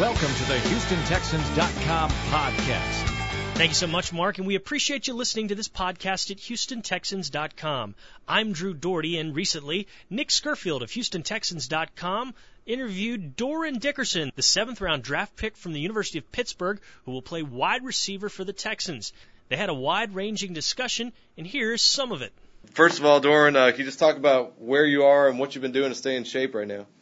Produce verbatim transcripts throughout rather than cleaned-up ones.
Welcome to the Houston Texans dot com podcast. Thank you so much, Mark, and we appreciate you listening to this podcast at Houston Texans dot com. I'm Drew Doherty, and recently, Nick Scurfield of Houston Texans dot com interviewed Dorin Dickerson, the seventh-round draft pick from the University of Pittsburgh, who will play wide receiver for the Texans. They had a wide-ranging discussion, and here's some of it. First of all, Dorin, uh, can you just talk about where you are and what you've been doing to stay in shape right now?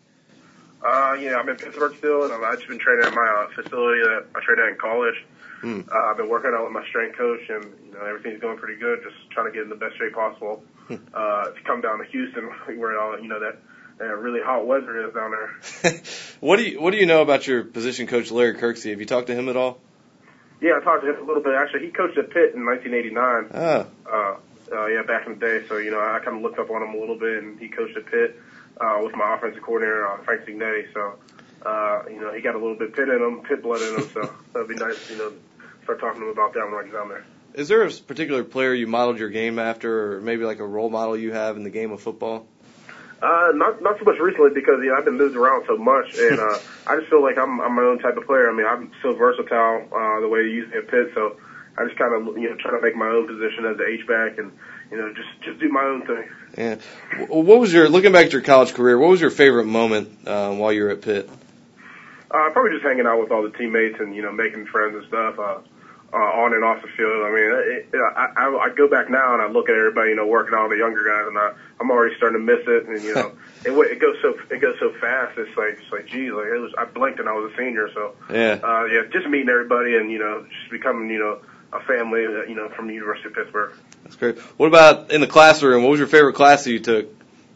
Uh, yeah, I'm in Pittsburgh still, and I've just been training at my uh, facility that I trained at in college. Hmm. Uh, I've been working out with my strength coach, and you know everything's going pretty good. Just trying to get in the best shape possible. Hmm. Uh, to come down to Houston, where all you know that, that really hot weather is down there. What do you What do you know about your position coach, Larry Kirksey? Have you talked to him at all? Yeah, I talked to him a little bit. Actually, he coached at Pitt in nineteen eighty-nine. Oh. Uh, uh, yeah, back in the day. So you know, I kind of looked up on him a little bit, and he coached at Pitt uh, with my offensive coordinator, uh, Frank Cignetti. So. Uh, you know, he got a little bit Pitt in him, Pitt blood in him, so that'd be nice, you know, start talking to him about that when I get down there. Is there a particular player you modeled your game after, or maybe like a role model you have in the game of football? Uh, not not so much recently because, you know, I've been moved around so much, and uh, I just feel like I'm, I'm my own type of player. I mean, I'm so versatile uh, the way you use me at Pitt, so I just kind of, you know, try to make my own position as the H-back and, you know, just, just do my own thing. Yeah. What was your, looking back at your college career, what was your favorite moment um, while you were at Pitt? Uh, probably just hanging out with all the teammates and, you know, making friends and stuff, uh, uh, on and off the field. I mean, it, it, I, I, I go back now and I look at everybody, you know, working out, the younger guys, and I, I'm already starting to miss it. And, you know, it, it goes so, it goes so fast. It's like, it's like, geez, like it was, I blinked and I was a senior. So, yeah, uh, yeah, just meeting everybody and, you know, just becoming, you know, a family, uh, you know, from the University of Pittsburgh. That's great. What about in the classroom? What was your favorite class that you took?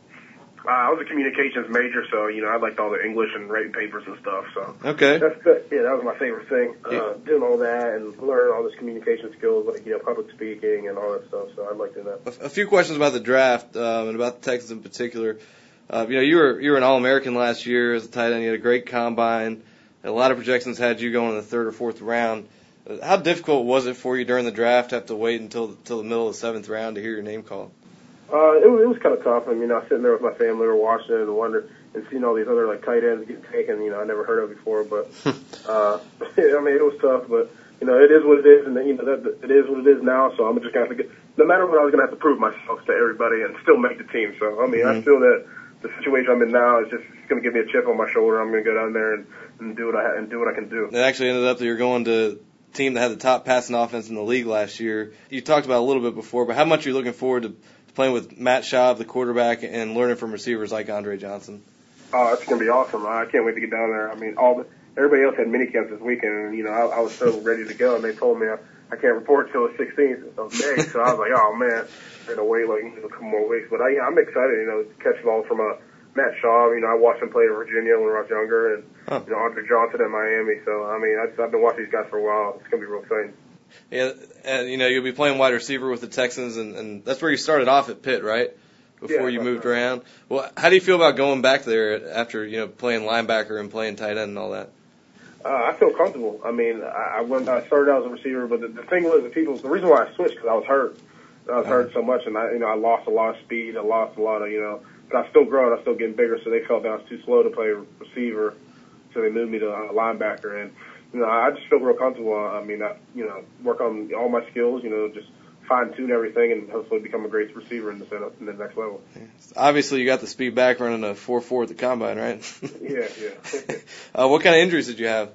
Uh, I was a communications major, so, you know, I liked all the English and writing papers and stuff, so. Okay. That's the, yeah, that was my favorite thing, uh, yeah. doing all that and learning all this communication skills, like, you know, public speaking and all that stuff, so I liked doing that. A, a few questions about the draft, um, and about the Texans in particular. Uh, you know, you were, you were an All-American last year as a tight end. You had a great combine. A lot of projections had you going in the third or fourth round. Uh, how difficult was it for you during the draft to have to wait until, until the middle of the seventh round to hear your name called? Uh, it, it was kind of tough. I mean, I was sitting there with my family, we were watching it and wondering, and seeing all these other, like, tight ends getting taken, you know, I never heard of before, but, uh, I mean, it was tough, but, you know, it is what it is, and, you know, that, it is what it is now, so I'm just going to have to get, no matter what, I was going to have to prove myself to everybody and still make the team, so, I mean, mm-hmm. I feel that the situation I'm in now is just going to give me a chip on my shoulder. I'm going to go down there and, and do what I, and do what I can do. It actually ended up that you're going to a team that had the top passing offense in the league last year. You talked about it a little bit before, but how much are you looking forward to playing with Matt Schaub, the quarterback, and learning from receivers like Andre Johnson? Oh, it's going to be awesome. I can't wait to get down there. I mean, all the, everybody else had mini camps this weekend, and, you know, I, I was so ready to go, and they told me I, I can't report until the sixteenth of May, so I was like, oh, man, I'm going to wait, like, you know, a couple more weeks. But I, yeah, I'm excited, you know, to catch the ball from uh, Matt Schaub. You know, I watched him play in Virginia when I was younger, and, huh. you know, Andre Johnson in Miami. So, I mean, I, I've been watching these guys for a while. It's going to be real exciting. Yeah, and, you know, you'll be playing wide receiver with the Texans, and, and that's where you started off at Pitt, right? Before yeah, you moved right. around. Well, how do you feel about going back there after, you know, playing linebacker and playing tight end and all that? Uh, I feel comfortable. I mean, I, I went, I started out as a receiver, but the, the thing was, the people, the reason why I switched, because I was hurt. I was uh-huh. hurt so much, and I, you know, I lost a lot of speed. I lost a lot of, you know, but I still growing. I was still getting bigger, so they felt that I was too slow to play receiver, so they moved me to a linebacker. And, you know, I just feel real comfortable. I mean, I, you know, work on all my skills, you know, just fine-tune everything and hopefully become a great receiver in the, in the next level. Yeah. Obviously, you got the speed back running a four four at the combine, right? yeah, yeah. uh, what kind of injuries did you have?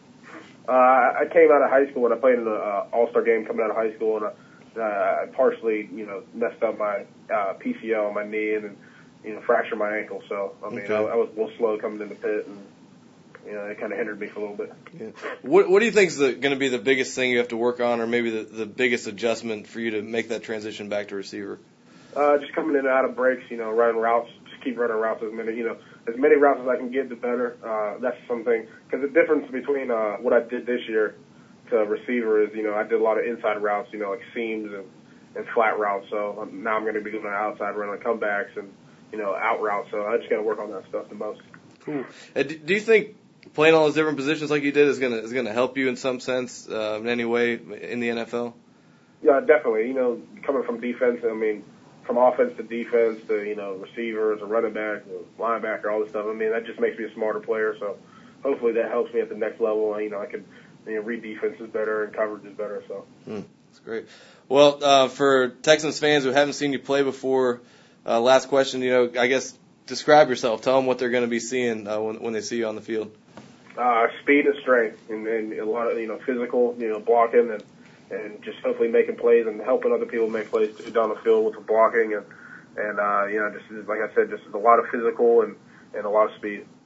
Uh, I came out of high school and I played in the uh, All-Star game coming out of high school, and I, uh, I partially, you know, messed up my uh, P C L on my knee and, you know, fractured my ankle. So, I mean, okay. I, I was a little slow coming in the pit, and, you know, it kind of hindered me for a little bit. Yeah. What What do you think is going to be the biggest thing you have to work on, or maybe the, the biggest adjustment for you to make that transition back to receiver? Uh, just coming in and out of breaks, you know, running routes, just keep running routes as many, you know, as many routes as I can get, the better. Uh, that's something, because the difference between uh, what I did this year to receiver is, you know, I did a lot of inside routes, you know, like seams and, and flat routes. So um, now I'm going to be doing an outside run on comebacks and, you know, out routes. So I just got to work on that stuff the most. Cool. Uh, do, do you think playing all those different positions like you did is going to is going to help you in some sense, uh, in any way in the N F L? Yeah, definitely. You know, coming from defense, I mean, from offense to defense to, you know, receivers, a running back, a linebacker, all this stuff. I mean, that just makes me a smarter player. So hopefully that helps me at the next level. You know, I can you know, read defenses better and coverages better. So mm, that's great. Well, uh, for Texans fans who haven't seen you play before, uh, last question. You know, I guess describe yourself. Tell them what they're going to be seeing uh, when when they see you on the field. Uh, speed and strength, and, and a lot of you know physical, you know, blocking and and just hopefully making plays and helping other people make plays too down the field with the blocking and and uh, you know just like I said, just a lot of physical and and a lot of speed.